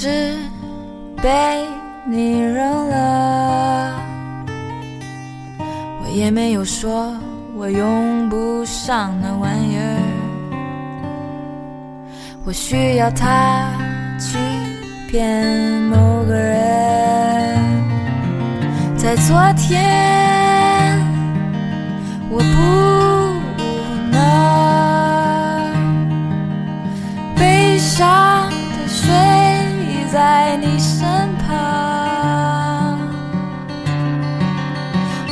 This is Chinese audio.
是被你扔了，我也没有说我用不上那玩意儿，我需要它去骗某个人。在昨天我不能悲伤地睡在你身